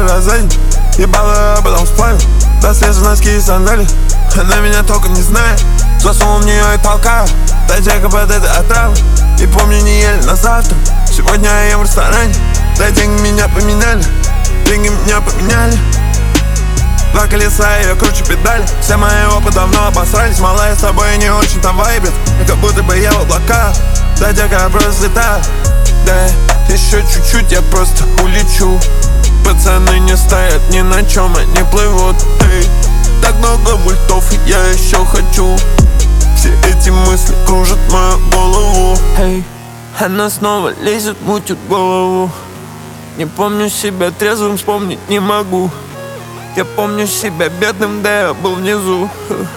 тебя сзади. Ебало, а потом сплавил. До свежие носки и сандали. Она меня только не знает. Засунул в нее и толкаю. Дайте-ка под этой отравы. И помню, не ели на завтра. Сегодня я ем в ресторане. Да деньги меня поменяли. Деньги меня поменяли. Два колеса, и я кручу педали. Все мои опыты давно обосрались. Малая с тобой не очень-то вайбит. Как будто бы я в облаках. Дайте-ка я просто летаю. Да, еще чуть-чуть, я просто улечу. Пацаны не стоят ни на чем, они плывут. Эй, так много мультов, и я еще хочу. Все эти мысли кружат мою голову. Эй, она снова лезет, мутит голову. Не помню себя трезвым, вспомнить не могу. Я помню себя бедным, да я был внизу.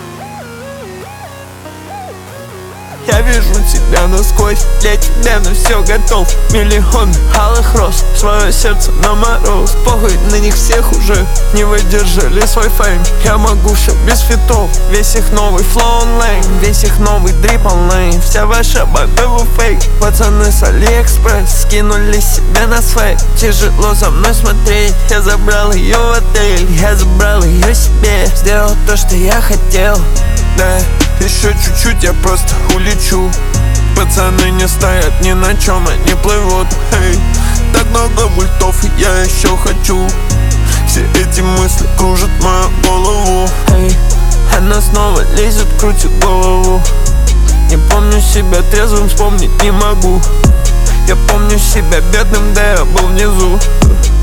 Я вижу тебя насквозь, для тебя на все готов. Миллион алых роз, свое сердце на мороз. Похуй, на них всех уже не выдержали свой фейм. Я могу все без фитов, весь их новый флоу онлайн, весь их новый дрип онлайн. Вся ваша бабева фейк. Пацаны с Алиэкспресс скинули себе на свей. Тяжело за мной смотреть, я забрал ее в отель. Я забрал ее себе, сделал то, что я хотел. Да, еще чуть-чуть, я просто улечу. Пацаны не стоят ни на чем, они плывут. Эй, так много мультов, и я еще хочу. Все эти мысли кружат мою голову. Эй, она снова лезет, крутит голову. Не помню себя трезвым, вспомнить не могу. Я помню себя бедным, да я был внизу.